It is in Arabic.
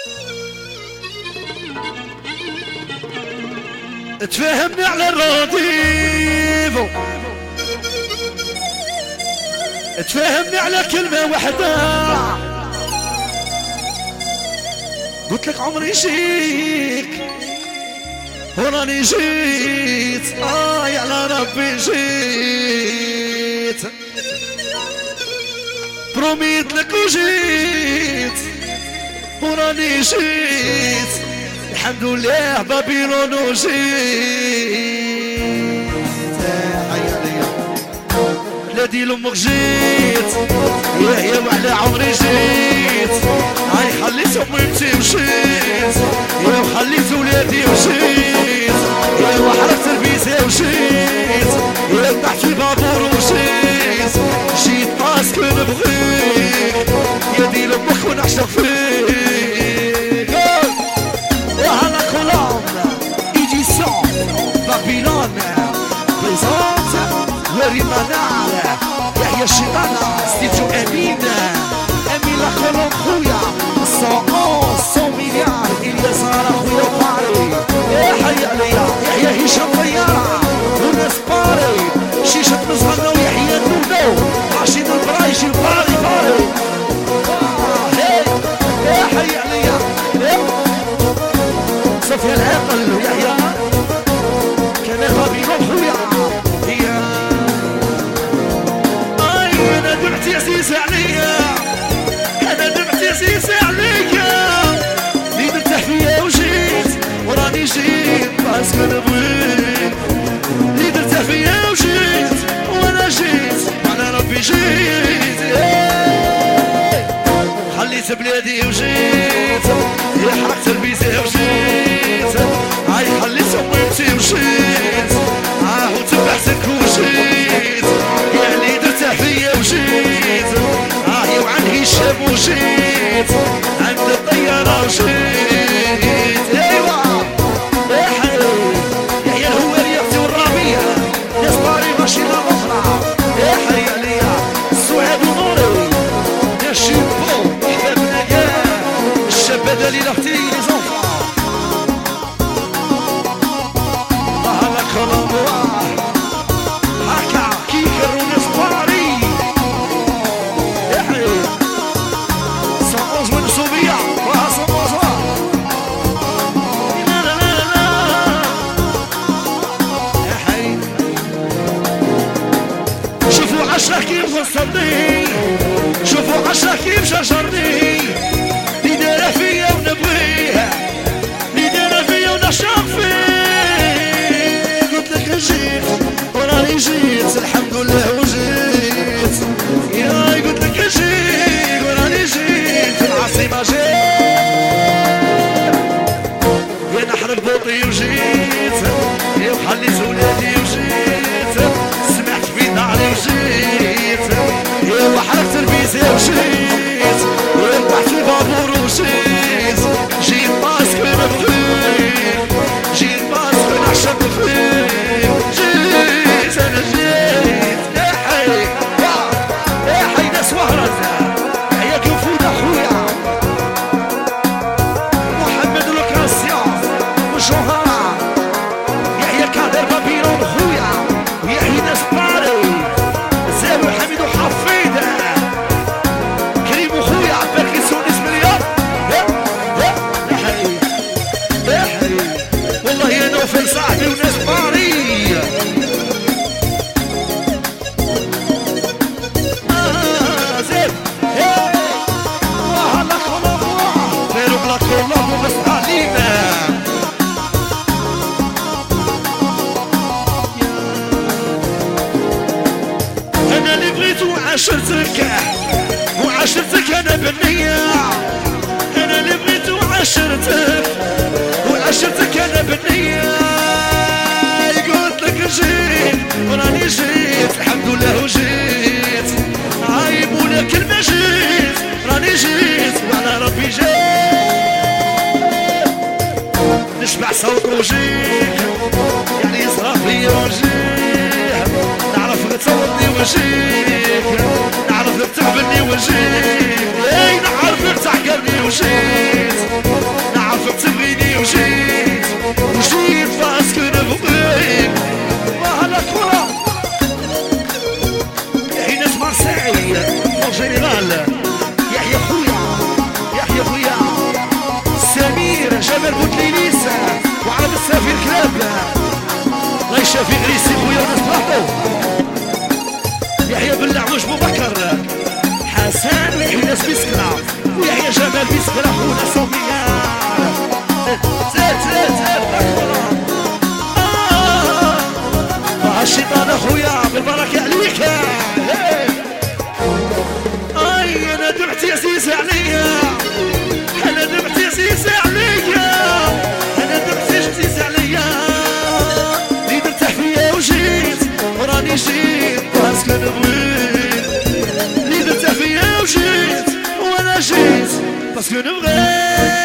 تفهمني على الراديفو، تفهمني على كلمة واحدة، قلت لك عمري يجيك وراني جيت، على ربي جيت، بروميت لك وجيت وراني جيت، الحمد لله بابيلون وجيت، بلادي لامك جيت، يا وعلى عمري جيت، هاي خليت امي ومشيت، يا وخليت ولادي وجيت، يا وحركت البيزة وجيت، يا طحت في بابور وجيت، جيت باسكو نبغيك، يا دي لامك ونعشق فيك، وهلا كولون ايديسيون بابيلون بريزونت وريمانال يحيى الشيطانة ستيجو امين لا كولون خويا 100 مليار الياس راه خويا باري يحيى عليا يحيى هشام طيارة وناس باري شيشة مزغنة ويحيى النونو رشيد البرايشي باري باري يحيى عليا صفيا العاقل ويحيى كمان بابيلون خويا انا دمعتي عزيزة عليا، انا دمعتي عزيزة عليا، اللي مرتاح فيا وجيت وراني جيت باسكو نبغيك، اللي مرتاح فيا وجيت وانا جيت على ربي جيت، خليت بلادي وجيت، يا حركت البيزة وجيت، هاي خليت اميمتي وجيت، وتبعتك وجيت، يا اللي درتها فيا وجيت، يا وعن هشام وجيت، عند الطيارة وجيت، ايوا يا حلو يا الهوارية اختي والرابية يا صباري ماشي الاخرى، يا حي عليا السعاد ونوري يا الشيبو احبابنا كاع الشابة دليل اختي لي زنفا هلا كولومبوا هكا كيكرو ناس باري يا حي 111 منصوبية وها 111 لا لا لا لا يا حي شوفوا 10 كيف وصلني، شوفوا 10 كيف شجرني، اللي دايره فيا ونبغيها، اللي دايره فيا ونعشق فيه، قلت لك جيت وراني جيت الحمد لله وجيت، يا قلت لك جيت وراني جيت في العاصمة جيت، يا نحر البوطي وجيت، يا وخليت ولادي وجيت، سمعت في داري وجيت، يا وحركت البيزة وجيت، يا طحت في بابور وجيت، جيت باسكو نبغيك، جيت باسكو نعشق فيك، جيت انا جيت يا حي يا حي ناس وهرت يا كفودة خويا محمد لوكاسيا وجوهرة يحيى كادر بابيلون خويا ويحيى ناس باري زاوي حميد وحفيدة كريم وخويا عباك يسوني مليار يا حي يا حي والله يا نوفل صاحبي وناس باري زين وهلا كولومبوا فيرو بلا كولومبو بس علينا انا اللي بغيت وعاشرتك وعاشرتك انا بالنية، انا اللي بغيت وعاشرتك وعاشرتك انا بالنية، قلت لك جيت وراني جيت الحمد لله وجيت، عايب ولا كلمة جيت راني جيت وعلى ربي جيت، نشبع صوت وجيك يعني يصرف لي وجيك، نعرفك تصورني وجيك، نعرفك تقبلني وجيك، نعرفك تعقلني وجيت. بس كنبغي